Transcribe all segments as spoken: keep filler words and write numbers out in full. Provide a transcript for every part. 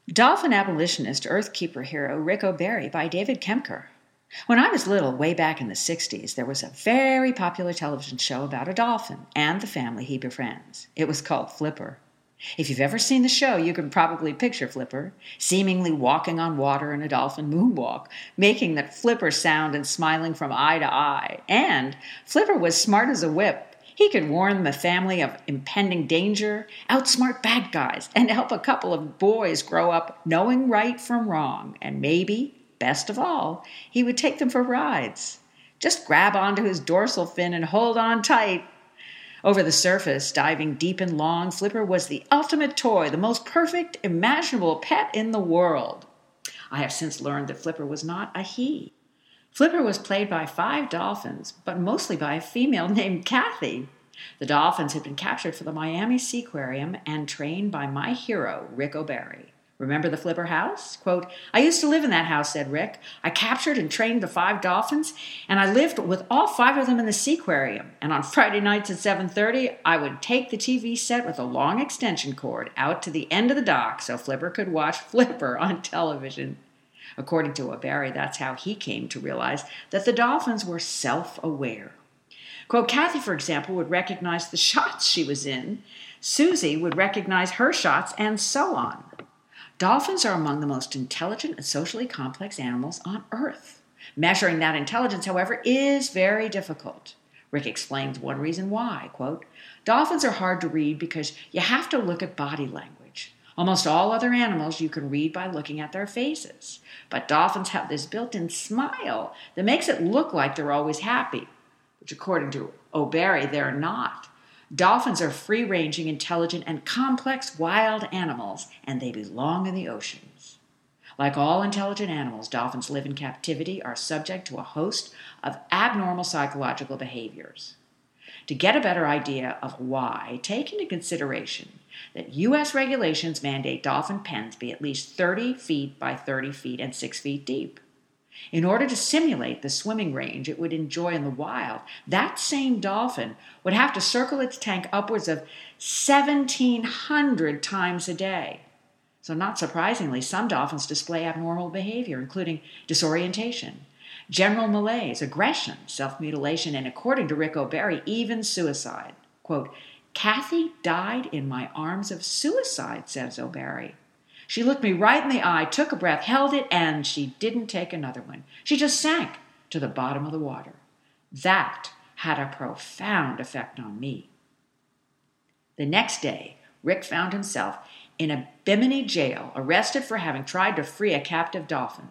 Dolphin abolitionist Earthkeeper hero Rick O'Barry by David Kemker. When I was little, way back in the sixties, there was a very popular television show about a dolphin and the family he befriends. It was called Flipper. If you've ever seen the show, you can probably picture Flipper, seemingly walking on water in a dolphin moonwalk, making that Flipper sound and smiling from eye to eye. And Flipper was smart as a whip. He could warn the family of impending danger, outsmart bad guys, and help a couple of boys grow up knowing right from wrong. And maybe, best of all, he would take them for rides. Just grab onto his dorsal fin and hold on tight. Over the surface, diving deep and long, Flipper was the ultimate toy, the most perfect, imaginable pet in the world. I have since learned that Flipper was not a he. Flipper was played by five dolphins, but mostly by a female named Kathy. The dolphins had been captured for the Miami Seaquarium and trained by my hero, Rick O'Barry. Remember the Flipper house? Quote, "I used to live in that house," said Rick. "I captured and trained the five dolphins, and I lived with all five of them in the Seaquarium. And on Friday nights at seven thirty, I would take the T V set with a long extension cord out to the end of the dock so Flipper could watch Flipper on television." According to O'Barry, that's how he came to realize that the dolphins were self-aware. Quote, "Kathy, for example, would recognize the shots she was in. Susie would recognize her shots, and so on. Dolphins are among the most intelligent and socially complex animals on Earth. Measuring that intelligence, however, is very difficult." Rick explains one reason why. Quote, "Dolphins are hard to read because you have to look at body language. Almost all other animals you can read by looking at their faces. But dolphins have this built-in smile that makes it look like they're always happy, which according to O'Barry, they're not. Dolphins are free-ranging, intelligent, and complex wild animals, and they belong in the oceans. Like all intelligent animals, dolphins live in captivity, are subject to a host of abnormal psychological behaviors. To get a better idea of why, take into consideration that U S regulations mandate dolphin pens be at least thirty feet by thirty feet and six feet deep. In order to simulate the swimming range it would enjoy in the wild, that same dolphin would have to circle its tank upwards of seventeen hundred times a day. So not surprisingly, some dolphins display abnormal behavior, including disorientation, general malaise, aggression, self-mutilation, and according to Rick O'Barry, even suicide. Quote, "Kathy died in my arms of suicide," says O'Barry. "She looked me right in the eye, took a breath, held it, and she didn't take another one. She just sank to the bottom of the water. That had a profound effect on me." The next day, Rick found himself in a Bimini jail, arrested for having tried to free a captive dolphin.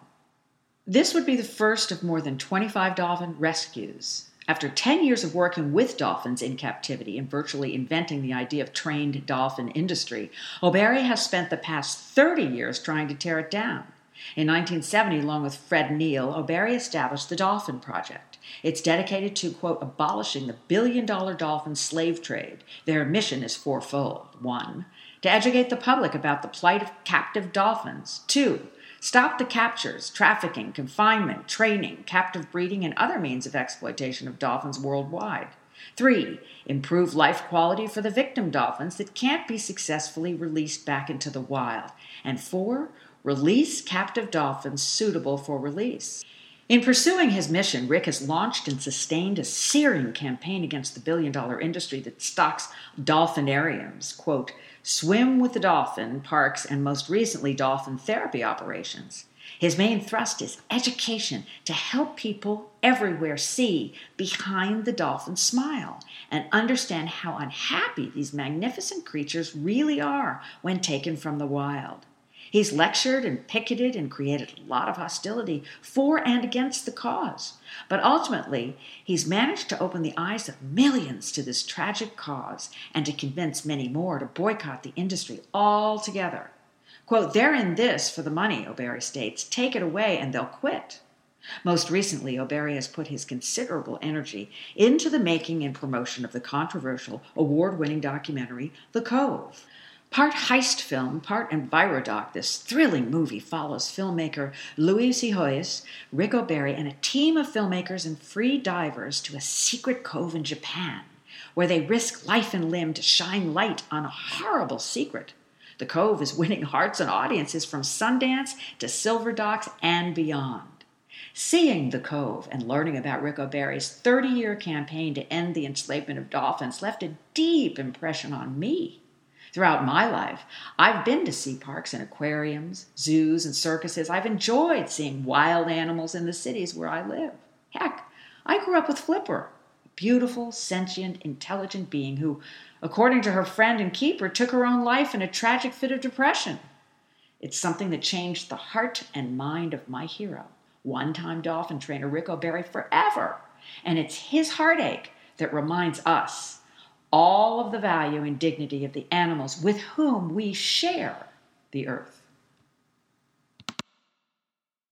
This would be the first of more than twenty-five dolphin rescues. After ten years of working with dolphins in captivity and virtually inventing the idea of trained dolphin industry, O'Barry has spent the past thirty years trying to tear it down. In nineteen seventy, along with Fred Neil, O'Barry established the Dolphin Project. It's dedicated to, quote, "abolishing the billion-dollar dolphin slave trade." Their mission is fourfold. One, to educate the public about the plight of captive dolphins. Two, stop the captures, trafficking, confinement, training, captive breeding, and other means of exploitation of dolphins worldwide. Three, improve life quality for the victim dolphins that can't be successfully released back into the wild. And four, release captive dolphins suitable for release. In pursuing his mission, Rick has launched and sustained a searing campaign against the billion-dollar industry that stocks dolphinariums, quote, "swim with the dolphin parks, and most recently dolphin therapy operations." His main thrust is education to help people everywhere see behind the dolphin smile and understand how unhappy these magnificent creatures really are when taken from the wild. He's lectured and picketed and created a lot of hostility for and against the cause. But ultimately, he's managed to open the eyes of millions to this tragic cause and to convince many more to boycott the industry altogether. Quote, "They're in this for the money," O'Barry states. "Take it away and they'll quit." Most recently, O'Barry has put his considerable energy into the making and promotion of the controversial, award-winning documentary, The Cove. Part heist film, part envirodoc, this thrilling movie follows filmmaker Louis Sihoyes, Rick O'Barry, and a team of filmmakers and free divers to a secret cove in Japan, where they risk life and limb to shine light on a horrible secret. The Cove is winning hearts and audiences from Sundance to Silver Docks and beyond. Seeing The Cove and learning about Rick O'Barry's thirty-year campaign to end the enslavement of dolphins left a deep impression on me. Throughout my life, I've been to sea parks and aquariums, zoos and circuses. I've enjoyed seeing wild animals in the cities where I live. Heck, I grew up with Flipper, a beautiful, sentient, intelligent being who, according to her friend and keeper, took her own life in a tragic fit of depression. It's something that changed the heart and mind of my hero, one-time dolphin trainer Rick O'Barry, forever. And it's his heartache that reminds us all of the value and dignity of the animals with whom we share the earth.